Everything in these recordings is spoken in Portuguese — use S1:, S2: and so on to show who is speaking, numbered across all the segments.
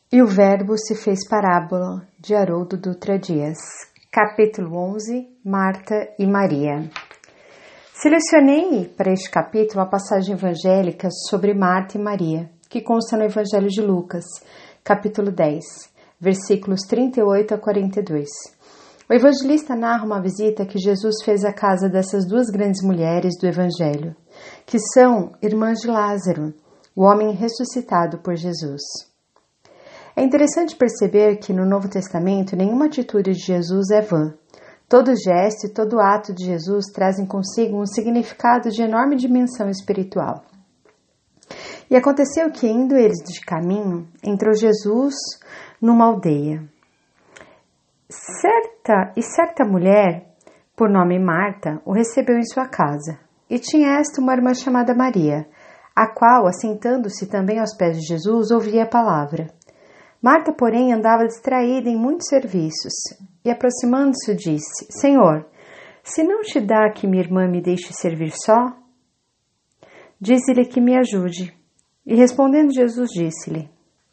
S1: E o Verbo se fez parábola, de Haroldo Dutra Dias. Capítulo 11, Marta e Maria. Selecionei para este capítulo a passagem evangélica sobre Marta e Maria, que consta no Evangelho de Lucas, capítulo 10, versículos 38 a 42. O evangelista narra uma visita que Jesus fez à casa dessas duas grandes mulheres do Evangelho, que são irmãs de Lázaro, o homem ressuscitado por Jesus. É interessante perceber que no Novo Testamento nenhuma atitude de Jesus é vã. Todo gesto e todo ato de Jesus trazem consigo um significado de enorme dimensão espiritual. E aconteceu que, indo eles de caminho, entrou Jesus numa aldeia. Certa mulher, por nome Marta, o recebeu em sua casa. E tinha esta uma irmã chamada Maria, a qual, assentando-se também aos pés de Jesus, ouvia a palavra. Marta, porém, andava distraída em muitos serviços, e aproximando-se disse: Senhor, se não te dá que minha irmã me deixe servir só, dize-lhe que me ajude. E respondendo Jesus, disse-lhe: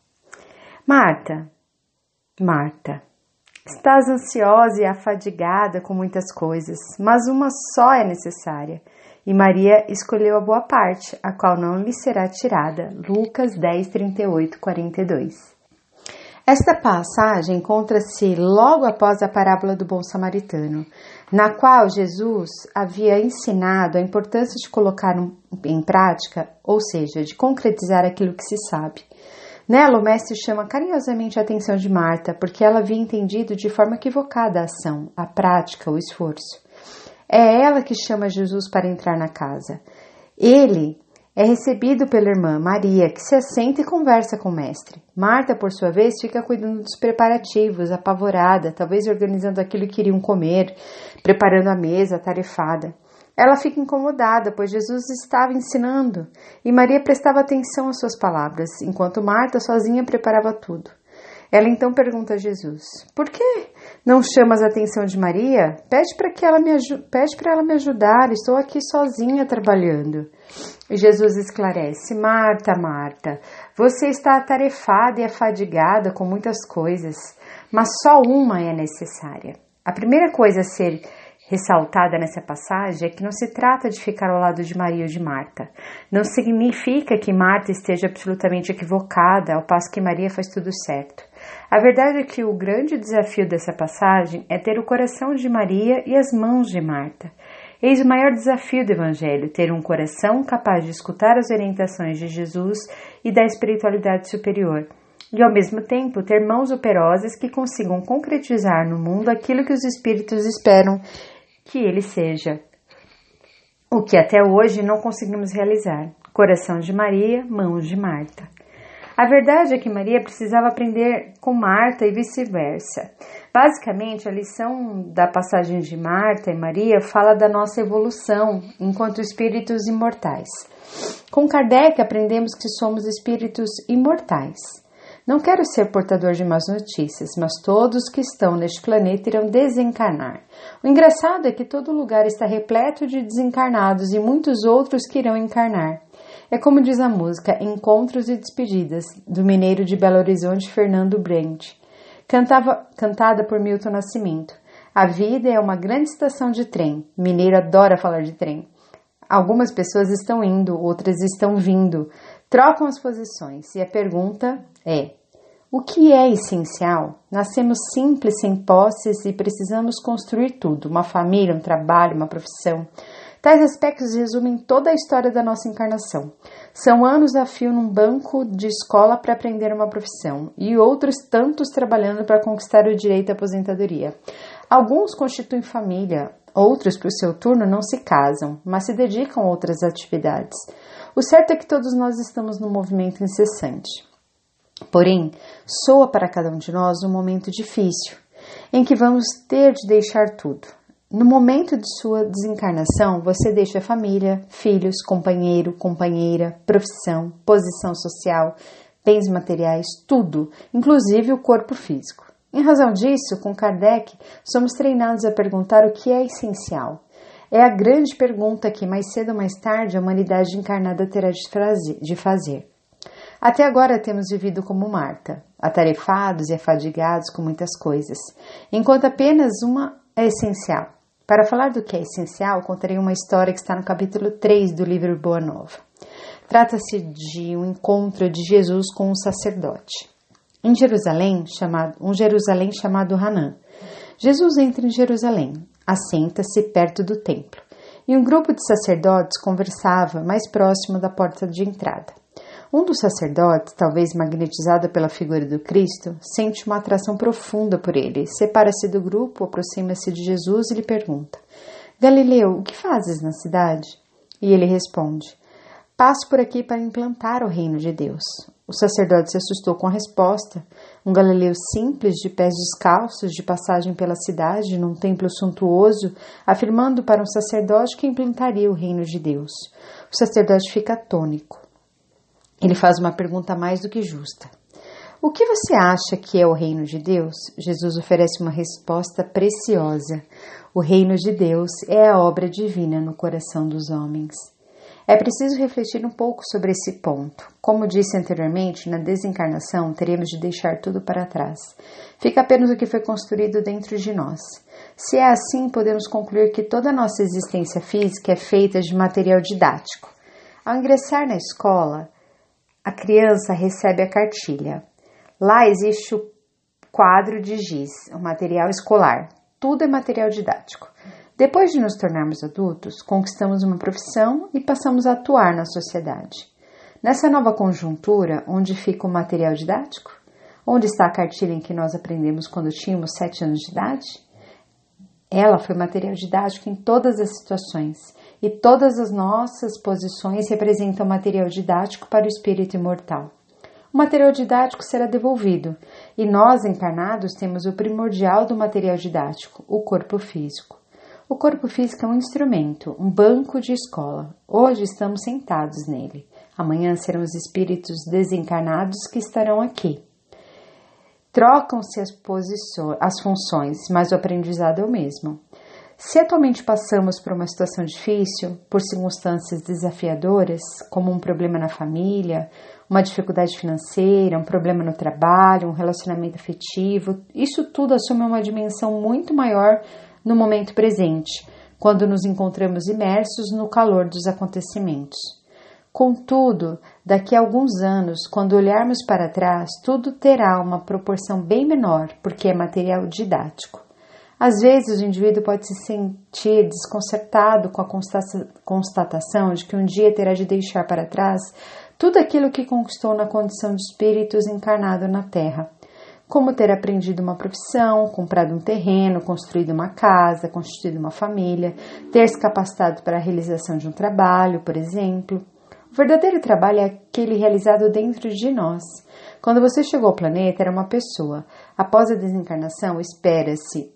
S1: Marta, Marta, estás ansiosa e afadigada com muitas coisas, mas uma só é necessária. E Maria escolheu a boa parte, a qual não lhe será tirada. Lucas 10, 38, 42. Esta passagem encontra-se logo após a parábola do bom samaritano, na qual Jesus havia ensinado a importância de colocar em prática, ou seja, de concretizar aquilo que se sabe. Nela, o mestre chama carinhosamente a atenção de Marta, porque ela havia entendido de forma equivocada a ação, a prática, o esforço. É ela que chama Jesus para entrar na casa. Ele é recebido pela irmã Maria, que se assenta e conversa com o mestre. Marta, por sua vez, fica cuidando dos preparativos, apavorada, talvez organizando aquilo que iriam comer, preparando a mesa, atarefada. Ela fica incomodada, pois Jesus estava ensinando, e Maria prestava atenção às suas palavras, enquanto Marta sozinha preparava tudo. Ela então pergunta a Jesus: Por que não chamas a atenção de Maria? Pede para ela me ajudar, estou aqui sozinha trabalhando. E Jesus esclarece: Marta, Marta, você está atarefada e afadigada com muitas coisas, mas só uma é necessária. A primeira coisa a ser ressaltada nessa passagem é que não se trata de ficar ao lado de Maria ou de Marta. Não significa que Marta esteja absolutamente equivocada, ao passo que Maria faz tudo certo. A verdade é que o grande desafio dessa passagem é ter o coração de Maria e as mãos de Marta. Eis o maior desafio do Evangelho, ter um coração capaz de escutar as orientações de Jesus e da espiritualidade superior, e ao mesmo tempo ter mãos operosas que consigam concretizar no mundo aquilo que os espíritos esperam que ele seja, o que até hoje não conseguimos realizar. Coração de Maria, mãos de Marta. A verdade é que Maria precisava aprender com Marta e vice-versa. Basicamente, a lição da passagem de Marta e Maria fala da nossa evolução enquanto espíritos imortais. Com Kardec, aprendemos que somos espíritos imortais. Não quero ser portador de más notícias, mas todos que estão neste planeta irão desencarnar. O engraçado é que todo lugar está repleto de desencarnados e muitos outros que irão encarnar. É como diz a música Encontros e Despedidas, do mineiro de Belo Horizonte, Fernando Brent, cantada por Milton Nascimento. A vida é uma grande estação de trem. Mineiro adora falar de trem. Algumas pessoas estão indo, outras estão vindo. Trocam as posições. E a pergunta é: o que é essencial? Nascemos simples, sem posses e precisamos construir tudo. Uma família, um trabalho, uma profissão. Tais aspectos resumem toda a história da nossa encarnação. São anos a fio num banco de escola para aprender uma profissão e outros tantos trabalhando para conquistar o direito à aposentadoria. Alguns constituem família, outros, por seu turno, não se casam, mas se dedicam a outras atividades. O certo é que todos nós estamos num movimento incessante. Porém, soa para cada um de nós um momento difícil, em que vamos ter de deixar tudo. No momento de sua desencarnação, você deixa família, filhos, companheiro, companheira, profissão, posição social, bens materiais, tudo, inclusive o corpo físico. Em razão disso, com Kardec, somos treinados a perguntar o que é essencial. É a grande pergunta que mais cedo ou mais tarde a humanidade encarnada terá de fazer. Até agora temos vivido como Marta, atarefados e afadigados com muitas coisas, enquanto apenas uma é essencial. Para falar do que é essencial, contarei uma história que está no capítulo 3 do livro Boa Nova. Trata-se de um encontro de Jesus com um sacerdote. Em Jerusalém, chamado Hanã. Jesus entra em Jerusalém, assenta-se perto do templo, e um grupo de sacerdotes conversava mais próximo da porta de entrada. Um dos sacerdotes, talvez magnetizado pela figura do Cristo, sente uma atração profunda por ele, separa-se do grupo, aproxima-se de Jesus e lhe pergunta: Galileu, o que fazes na cidade? E ele responde: passo por aqui para implantar o reino de Deus. O sacerdote se assustou com a resposta. Um galileu simples, de pés descalços, de passagem pela cidade, num templo suntuoso, afirmando para um sacerdote que implantaria o reino de Deus. O sacerdote fica atônico. Ele faz uma pergunta mais do que justa. O que você acha que é o reino de Deus? Jesus oferece uma resposta preciosa. O reino de Deus é a obra divina no coração dos homens. É preciso refletir um pouco sobre esse ponto. Como disse anteriormente, na desencarnação teremos de deixar tudo para trás. Fica apenas o que foi construído dentro de nós. Se é assim, podemos concluir que toda a nossa existência física é feita de material didático. Ao ingressar na escola, a criança recebe a cartilha. Lá existe o quadro de giz, o material escolar. Tudo é material didático. Depois de nos tornarmos adultos, conquistamos uma profissão e passamos a atuar na sociedade. Nessa nova conjuntura, onde fica o material didático? Onde está a cartilha em que nós aprendemos quando tínhamos 7 anos de idade? Ela foi material didático em todas as situações, e todas as nossas posições representam material didático para o espírito imortal. O material didático será devolvido, e nós, encarnados, temos o primordial do material didático, o corpo físico. O corpo físico é um instrumento, um banco de escola. Hoje estamos sentados nele. Amanhã serão os espíritos desencarnados que estarão aqui. Trocam-se as funções, mas o aprendizado é o mesmo. Se atualmente passamos por uma situação difícil, por circunstâncias desafiadoras, como um problema na família, uma dificuldade financeira, um problema no trabalho, um relacionamento afetivo, isso tudo assume uma dimensão muito maior no momento presente, quando nos encontramos imersos no calor dos acontecimentos. Contudo, daqui a alguns anos, quando olharmos para trás, tudo terá uma proporção bem menor, porque é material didático. Às vezes, o indivíduo pode se sentir desconcertado com a constatação de que um dia terá de deixar para trás tudo aquilo que conquistou na condição de espíritos encarnado na Terra, como ter aprendido uma profissão, comprado um terreno, construído uma casa, constituído uma família, ter se capacitado para a realização de um trabalho, por exemplo. O verdadeiro trabalho é aquele realizado dentro de nós. Quando você chegou ao planeta, era uma pessoa. Após a desencarnação, espera-se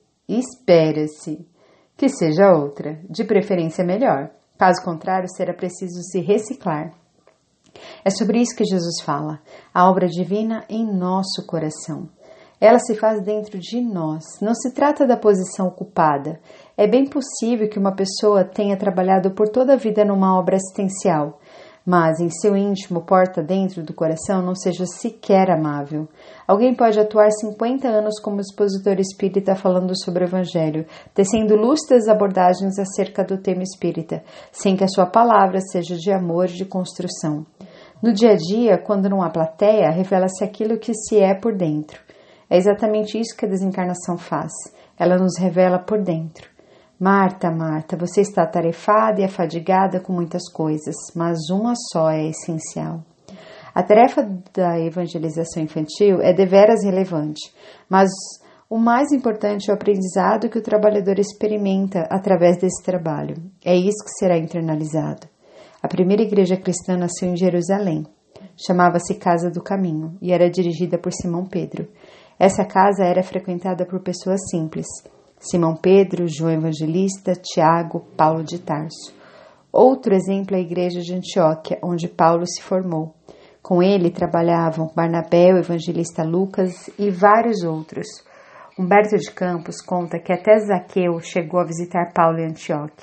S1: que seja outra, de preferência melhor. Caso contrário, será preciso se reciclar. É sobre isso que Jesus fala, a obra divina em nosso coração. Ela se faz dentro de nós, não se trata da posição ocupada. É bem possível que uma pessoa tenha trabalhado por toda a vida numa obra assistencial, mas em seu íntimo, porta dentro do coração, não seja sequer amável. Alguém pode atuar 50 anos como expositor espírita falando sobre o Evangelho, tecendo lúcidas abordagens acerca do tema espírita, sem que a sua palavra seja de amor e de construção. No dia a dia, quando não há plateia, revela-se aquilo que se é por dentro. É exatamente isso que a desencarnação faz. Ela nos revela por dentro. Marta, Marta, você está atarefada e afadigada com muitas coisas, mas uma só é essencial. A tarefa da evangelização infantil é deveras relevante, mas o mais importante é o aprendizado que o trabalhador experimenta através desse trabalho. É isso que será internalizado. A primeira igreja cristã nasceu em Jerusalém. Chamava-se Casa do Caminho e era dirigida por Simão Pedro. Essa casa era frequentada por pessoas simples. Simão Pedro, João Evangelista, Tiago, Paulo de Tarso. Outro exemplo é a igreja de Antioquia, onde Paulo se formou. Com ele trabalhavam Barnabé, o evangelista Lucas e vários outros. Humberto de Campos conta que até Zaqueu chegou a visitar Paulo em Antioquia.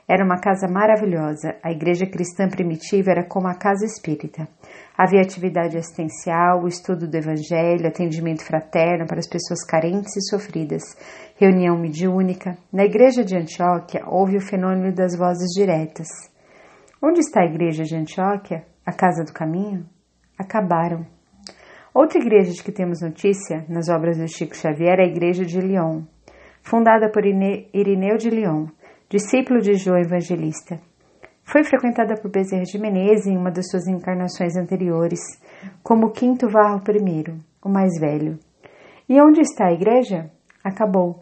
S1: Era uma casa maravilhosa. A igreja cristã primitiva era como a casa espírita. Havia atividade assistencial, o estudo do evangelho, atendimento fraterno para as pessoas carentes e sofridas, reunião mediúnica. Na igreja de Antioquia houve o fenômeno das vozes diretas. Onde está a igreja de Antioquia? A casa do caminho? Acabaram. Outra igreja de que temos notícia, nas obras do Chico Xavier, é a igreja de Lyon, fundada por Irineu de Lyon, discípulo de João Evangelista. Foi frequentada por Bezerra de Menezes em uma das suas encarnações anteriores, como o quinto Varro I, o mais velho. E onde está a igreja? Acabou.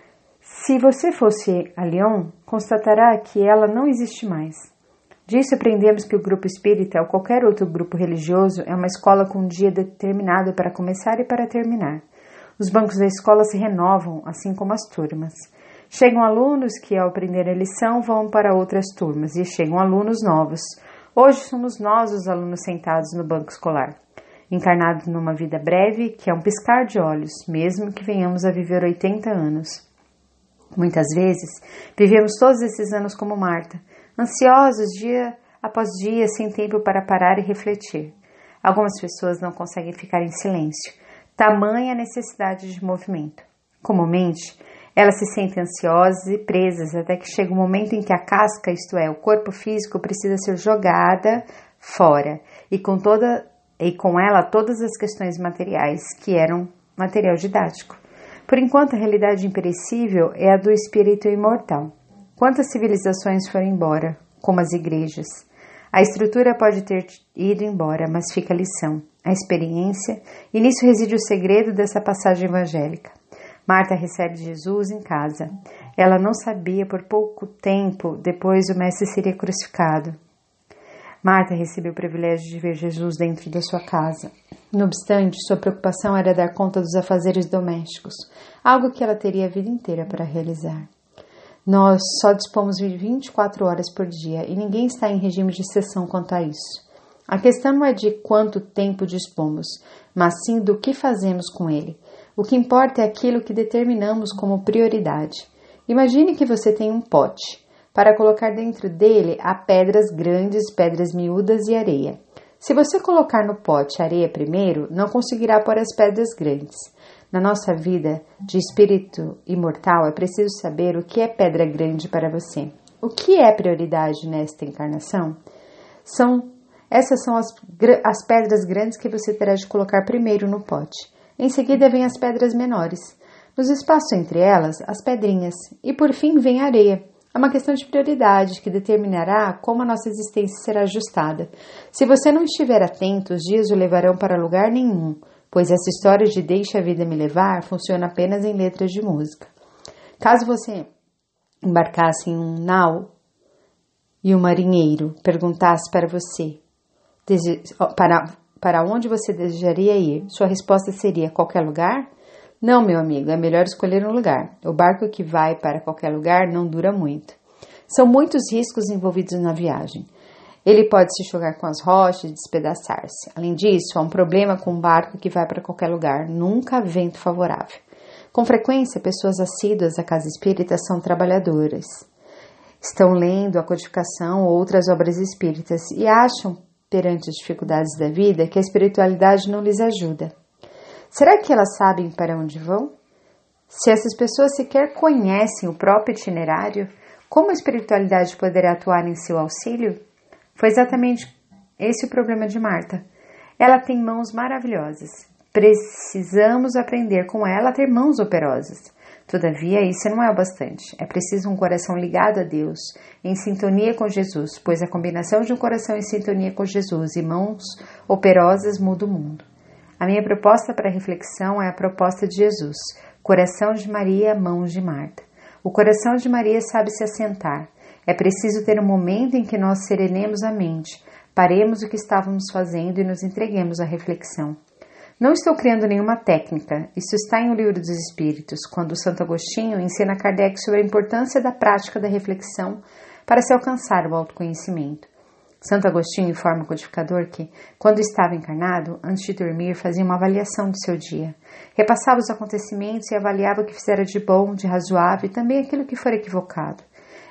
S1: Se você fosse a Lyon, constatará que ela não existe mais. Disso aprendemos que o grupo espírita, ou qualquer outro grupo religioso, é uma escola com um dia determinado para começar e para terminar. Os bancos da escola se renovam, assim como as turmas. Chegam alunos que, ao aprender a lição, vão para outras turmas, e chegam alunos novos. Hoje somos nós os alunos sentados no banco escolar, encarnados numa vida breve, que é um piscar de olhos, mesmo que venhamos a viver 80 anos. Muitas vezes, vivemos todos esses anos como Marta, ansiosos dia após dia, sem tempo para parar e refletir. Algumas pessoas não conseguem ficar em silêncio, tamanha a necessidade de movimento. Comumente, elas se sentem ansiosas e presas até que chega o momento em que a casca, isto é, o corpo físico, precisa ser jogada fora e com ela todas as questões materiais que eram material didático. Por enquanto, a realidade imperecível é a do espírito imortal. Quantas civilizações foram embora, como as igrejas? A estrutura pode ter ido embora, mas fica a lição, a experiência, e nisso reside o segredo dessa passagem evangélica. Marta recebe Jesus em casa. Ela não sabia, por pouco tempo depois o mestre seria crucificado. Marta recebeu o privilégio de ver Jesus dentro da sua casa. Não obstante, sua preocupação era dar conta dos afazeres domésticos, algo que ela teria a vida inteira para realizar. Nós só dispomos de 24 horas por dia e ninguém está em regime de exceção quanto a isso. A questão não é de quanto tempo dispomos, mas sim do que fazemos com ele. O que importa é aquilo que determinamos como prioridade. Imagine que você tem um pote. Para colocar dentro dele há pedras grandes, pedras miúdas e areia. Se você colocar no pote areia primeiro, não conseguirá pôr as pedras grandes. Na nossa vida de espírito imortal, é preciso saber o que é pedra grande para você. O que é prioridade nesta encarnação? Essas são as pedras grandes que você terá de colocar primeiro no pote. Em seguida vêm as pedras menores. Nos espaços entre elas, as pedrinhas. E por fim vem a areia. É uma questão de prioridade que determinará como a nossa existência será ajustada. Se você não estiver atento, os dias o levarão para lugar nenhum, pois essa história de deixa a vida me levar funciona apenas em letras de música. Caso você embarcasse em um nau e um marinheiro perguntasse para você para onde você desejaria ir, sua resposta seria qualquer lugar? Não, meu amigo, é melhor escolher um lugar. O barco que vai para qualquer lugar não dura muito. São muitos riscos envolvidos na viagem. Ele pode se chocar com as rochas e despedaçar-se. Além disso, há um problema com um barco que vai para qualquer lugar. Nunca há vento favorável. Com frequência, pessoas assíduas à casa espírita são trabalhadoras. Estão lendo a codificação ou outras obras espíritas e acham, perante as dificuldades da vida, que a espiritualidade não lhes ajuda. Será que elas sabem para onde vão? Se essas pessoas sequer conhecem o próprio itinerário, como a espiritualidade poderá atuar em seu auxílio? Foi exatamente esse o problema de Marta. Ela tem mãos maravilhosas. Precisamos aprender com ela a ter mãos operosas. Todavia, isso não é o bastante. É preciso um coração ligado a Deus, em sintonia com Jesus, pois a combinação de um coração em sintonia com Jesus e mãos operosas muda o mundo. A minha proposta para reflexão é a proposta de Jesus. Coração de Maria, mãos de Marta. O coração de Maria sabe se assentar. É preciso ter um momento em que nós serenemos a mente, paremos o que estávamos fazendo e nos entreguemos à reflexão. Não estou criando nenhuma técnica. Isso está em O Livro dos Espíritos, quando Santo Agostinho ensina a Kardec sobre a importância da prática da reflexão para se alcançar o autoconhecimento. Santo Agostinho informa o codificador que, quando estava encarnado, antes de dormir, fazia uma avaliação do seu dia. Repassava os acontecimentos e avaliava o que fizera de bom, de razoável e também aquilo que for equivocado.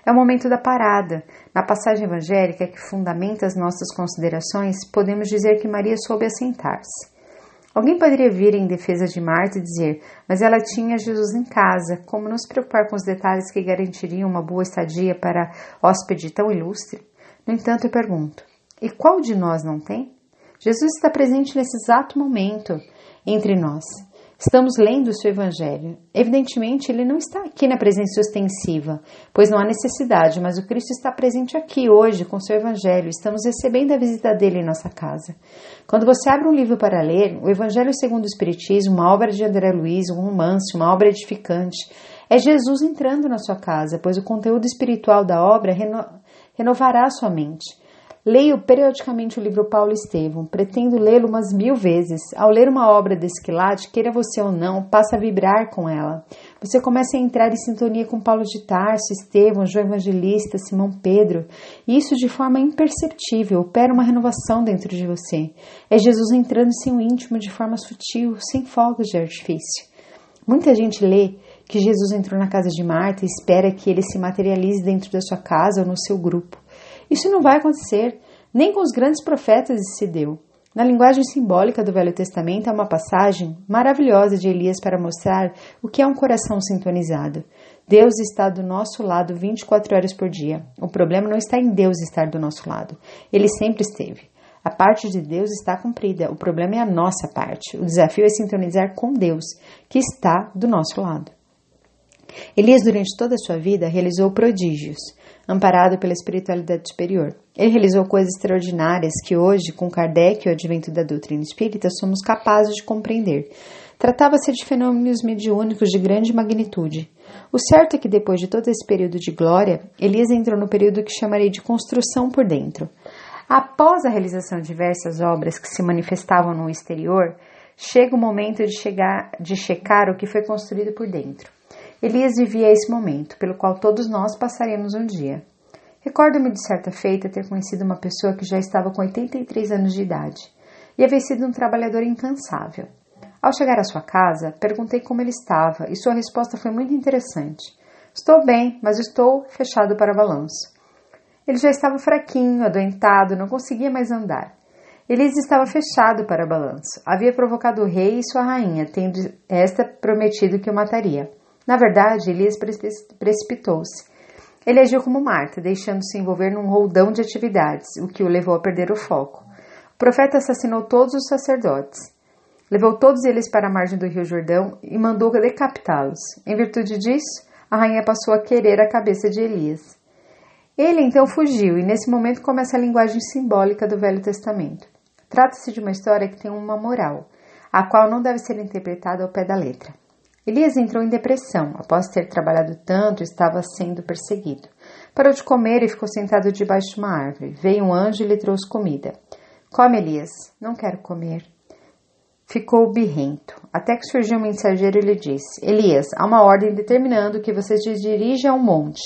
S1: É o momento da parada. Na passagem evangélica que fundamenta as nossas considerações, podemos dizer que Maria soube assentar-se. Alguém poderia vir em defesa de Marta e dizer, mas ela tinha Jesus em casa, como não se preocupar com os detalhes que garantiriam uma boa estadia para hóspede tão ilustre? No entanto, eu pergunto, e qual de nós não tem? Jesus está presente nesse exato momento entre nós. Estamos lendo o seu evangelho. Evidentemente, ele não está aqui na presença ostensiva, pois não há necessidade, mas o Cristo está presente aqui hoje com o seu evangelho. Estamos recebendo a visita dele em nossa casa. Quando você abre um livro para ler, o Evangelho segundo o Espiritismo, uma obra de André Luiz, um romance, uma obra edificante, é Jesus entrando na sua casa, pois o conteúdo espiritual da obra renovará a sua mente. Leio periodicamente o livro Paulo Estevão, pretendo lê-lo umas 1000 vezes. Ao ler uma obra desse quilate, queira você ou não, passa a vibrar com ela. Você começa a entrar em sintonia com Paulo de Tarso, Estevão, João Evangelista, Simão Pedro. E isso de forma imperceptível, opera uma renovação dentro de você. É Jesus entrando em seu íntimo de forma sutil, sem fogos de artifício. Muita gente lê que Jesus entrou na casa de Marta e espera que ele se materialize dentro da sua casa ou no seu grupo. Isso não vai acontecer, nem com os grandes profetas isso se deu. Na linguagem simbólica do Velho Testamento há uma passagem maravilhosa de Elias para mostrar o que é um coração sintonizado. Deus está do nosso lado 24 horas por dia. O problema não está em Deus estar do nosso lado. Ele sempre esteve. A parte de Deus está cumprida. O problema é a nossa parte. O desafio é sintonizar com Deus, que está do nosso lado. Elias, durante toda a sua vida, realizou prodígios, amparado pela espiritualidade superior. Ele realizou coisas extraordinárias que hoje, com Kardec e o advento da doutrina espírita, somos capazes de compreender. Tratava-se de fenômenos mediúnicos de grande magnitude. O certo é que depois de todo esse período de glória, Elias entrou no período que chamarei de construção por dentro. Após a realização de diversas obras que se manifestavam no exterior, chega o momento de checar o que foi construído por dentro. Elias vivia esse momento, pelo qual todos nós passaremos um dia. Recordo-me de certa feita ter conhecido uma pessoa que já estava com 83 anos de idade e havia sido um trabalhador incansável. Ao chegar à sua casa, perguntei como ele estava e sua resposta foi muito interessante. Estou bem, mas estou fechado para balanço. Ele já estava fraquinho, adoentado, não conseguia mais andar. Elias estava fechado para balanço. Havia provocado o rei e sua rainha, tendo esta prometido que o mataria. Na verdade, Elias precipitou-se. Ele agiu como Marta, deixando-se envolver num roldão de atividades, o que o levou a perder o foco. O profeta assassinou todos os sacerdotes. Levou todos eles para a margem do rio Jordão e mandou decapitá-los. Em virtude disso, a rainha passou a querer a cabeça de Elias. Ele então fugiu e nesse momento começa a linguagem simbólica do Velho Testamento. Trata-se de uma história que tem uma moral, a qual não deve ser interpretada ao pé da letra. Elias entrou em depressão, após ter trabalhado tanto, estava sendo perseguido. Parou de comer e ficou sentado debaixo de uma árvore. Veio um anjo e lhe trouxe comida. Come, Elias. Não quero comer. Ficou birrento, até que surgiu um mensageiro e lhe disse, Elias, há uma ordem determinando que você se dirija a um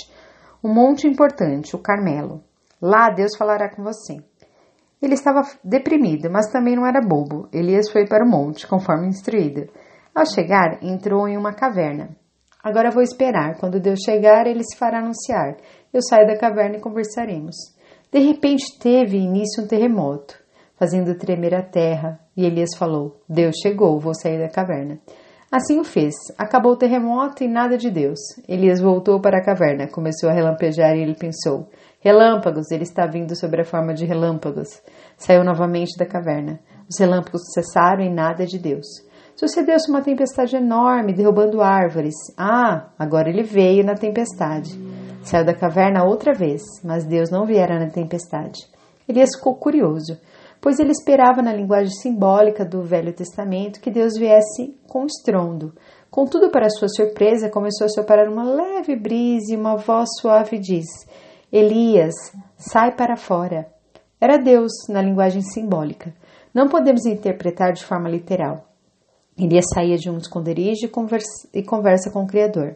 S1: monte importante, o Carmelo. Lá Deus falará com você. Ele estava deprimido, mas também não era bobo. Elias foi para o monte, conforme instruído. Ao chegar, entrou em uma caverna. Agora vou esperar. Quando Deus chegar, ele se fará anunciar. Eu saio da caverna e conversaremos. De repente, teve início um terremoto, fazendo tremer a terra. E Elias falou, Deus chegou, vou sair da caverna. Assim o fez. Acabou o terremoto e nada de Deus. Elias voltou para a caverna. Começou a relampejar e ele pensou, relâmpagos, ele está vindo sobre a forma de relâmpagos. Saiu novamente da caverna. Os relâmpagos cessaram e nada de Deus. Sucedeu-se uma tempestade enorme, derrubando árvores. Agora ele veio na tempestade. Saiu da caverna outra vez, mas Deus não viera na tempestade. Elias ficou curioso, pois ele esperava na linguagem simbólica do Velho Testamento que Deus viesse com estrondo. Contudo, para sua surpresa, começou a soprar uma leve brisa e uma voz suave diz, Elias, sai para fora. Era Deus na linguagem simbólica. Não podemos interpretar de forma literal. Elias saía de um esconderijo e conversa com o Criador.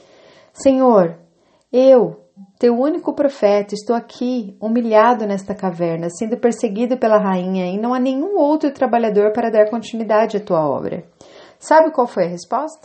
S1: Senhor, eu, teu único profeta, estou aqui, humilhado nesta caverna, sendo perseguido pela rainha, e não há nenhum outro trabalhador para dar continuidade à tua obra. Sabe qual foi a resposta?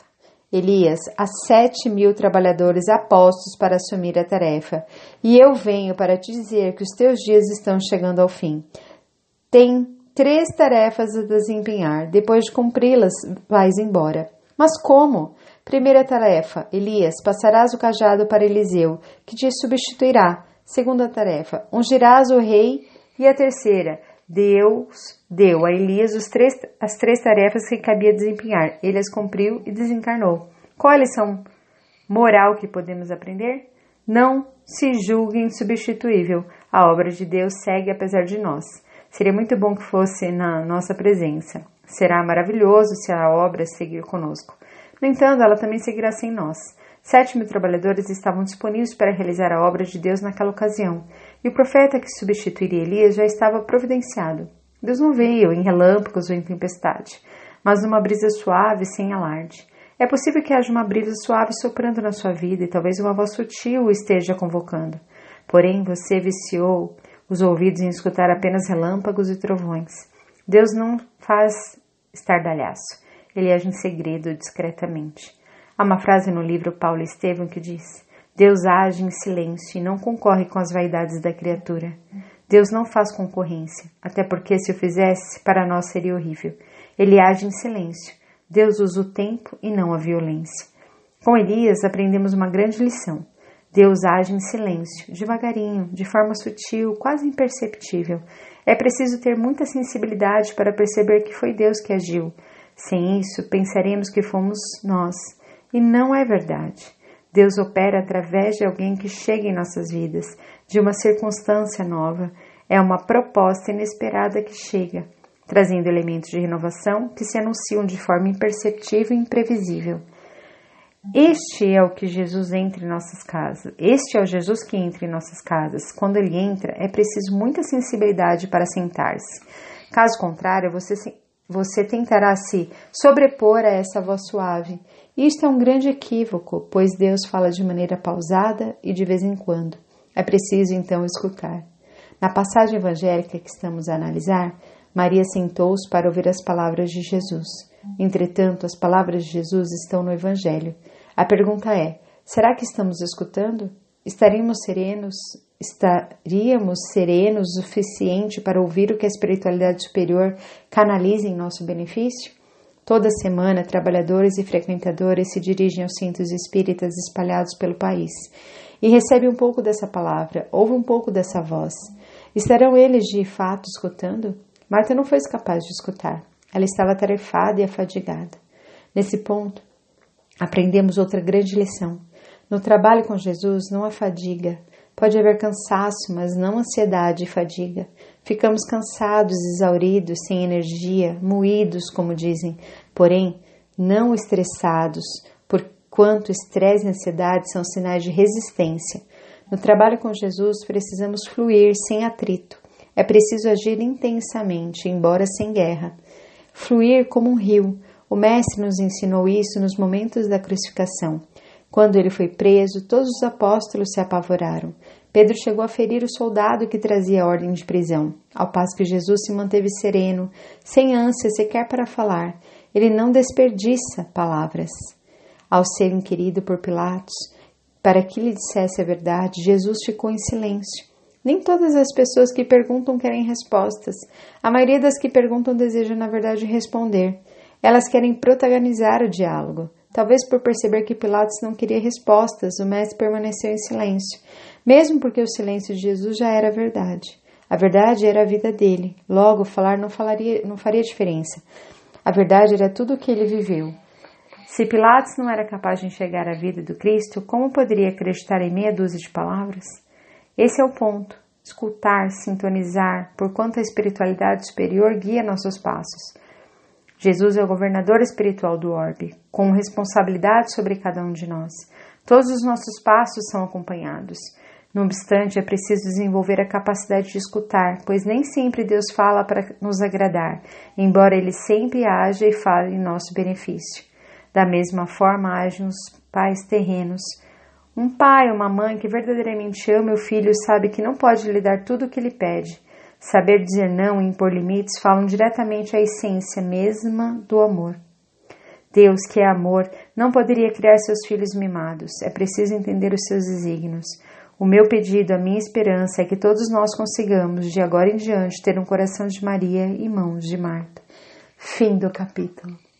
S1: Elias, há 7.000 trabalhadores apostos para assumir a tarefa, e eu venho para te dizer que os teus dias estão chegando ao fim. Tem 3 tarefas a desempenhar, depois de cumpri-las, vais embora. Mas como? Primeira tarefa, Elias, passarás o cajado para Eliseu, que te substituirá. Segunda tarefa, ungirás o rei. E a terceira, Deus deu a Elias as 3 tarefas que cabia desempenhar. Ele as cumpriu e desencarnou. Qual a lição moral que podemos aprender? Não se julgue insubstituível. A obra de Deus segue apesar de nós. Seria muito bom que fosse na nossa presença. Será maravilhoso se a obra seguir conosco. No entanto, ela também seguirá sem nós. 7.000 trabalhadores estavam disponíveis para realizar a obra de Deus naquela ocasião, e o profeta que substituiria Elias já estava providenciado. Deus não veio em relâmpagos ou em tempestade, mas numa brisa suave sem alarde. É possível que haja uma brisa suave soprando na sua vida e talvez uma voz sutil o esteja convocando. Porém, você viciou os ouvidos em escutar apenas relâmpagos e trovões. Deus não faz estardalhaço. Ele age em segredo, discretamente. Há uma frase no livro Paulo e Estevão que diz: Deus age em silêncio e não concorre com as vaidades da criatura. Deus não faz concorrência, até porque se o fizesse, para nós seria horrível. Ele age em silêncio. Deus usa o tempo e não a violência. Com Elias aprendemos uma grande lição. Deus age em silêncio, devagarinho, de forma sutil, quase imperceptível. É preciso ter muita sensibilidade para perceber que foi Deus que agiu. Sem isso, pensaremos que fomos nós. E não é verdade. Deus opera através de alguém que chega em nossas vidas, de uma circunstância nova. É uma proposta inesperada que chega, trazendo elementos de renovação que se anunciam de forma imperceptível e imprevisível. Este é o que Jesus entra em nossas casas. Este é o Jesus que entra em nossas casas. Quando ele entra, é preciso muita sensibilidade para sentar-se. Caso contrário, você tentará se sobrepor a essa voz suave. Isto é um grande equívoco, pois Deus fala de maneira pausada e de vez em quando. É preciso, então, escutar. Na passagem evangélica que estamos a analisar, Maria sentou-se para ouvir as palavras de Jesus. Entretanto, as palavras de Jesus estão no Evangelho. A pergunta é: será que estamos escutando? Estaríamos serenos o suficiente para ouvir o que a espiritualidade superior canaliza em nosso benefício? Toda semana, trabalhadores e frequentadores se dirigem aos centros espíritas espalhados pelo país e recebem um pouco dessa palavra, ouvem um pouco dessa voz. Estarão eles de fato escutando? Marta não foi capaz de escutar. Ela estava atarefada e afadigada. Nesse ponto, aprendemos outra grande lição. No trabalho com Jesus não há fadiga. Pode haver cansaço, mas não ansiedade e fadiga. Ficamos cansados, exauridos, sem energia, moídos, como dizem, porém não estressados, porquanto estresse e ansiedade são sinais de resistência. No trabalho com Jesus precisamos fluir sem atrito. É preciso agir intensamente, embora sem guerra. Fluir como um rio. O Mestre nos ensinou isso nos momentos da crucificação. Quando ele foi preso, todos os apóstolos se apavoraram. Pedro chegou a ferir o soldado que trazia a ordem de prisão, ao passo que Jesus se manteve sereno, sem ânsia sequer para falar. Ele não desperdiça palavras. Ao ser inquirido por Pilatos, para que lhe dissesse a verdade, Jesus ficou em silêncio. Nem todas as pessoas que perguntam querem respostas. A maioria das que perguntam deseja, na verdade, responder. Elas querem protagonizar o diálogo. Talvez por perceber que Pilatos não queria respostas, o mestre permaneceu em silêncio, mesmo porque o silêncio de Jesus já era a verdade. A verdade era a vida dele. Logo, falar não faria diferença. A verdade era tudo o que ele viveu. Se Pilatos não era capaz de enxergar a vida do Cristo, como poderia acreditar em meia dúzia de palavras? Esse é o ponto. Escutar, sintonizar, porquanto a espiritualidade superior guia nossos passos. Jesus é o governador espiritual do orbe, com responsabilidade sobre cada um de nós. Todos os nossos passos são acompanhados. Não obstante, é preciso desenvolver a capacidade de escutar, pois nem sempre Deus fala para nos agradar, embora Ele sempre haja e fale em nosso benefício. Da mesma forma, agem os pais terrenos. Um pai ou uma mãe que verdadeiramente ama o filho sabe que não pode lhe dar tudo o que ele pede. Saber dizer não e impor limites falam diretamente à essência mesma do amor. Deus, que é amor, não poderia criar seus filhos mimados. É preciso entender os seus desígnios. O meu pedido, a minha esperança é que todos nós consigamos, de agora em diante, ter um coração de Maria e mãos de Marta. Fim do capítulo.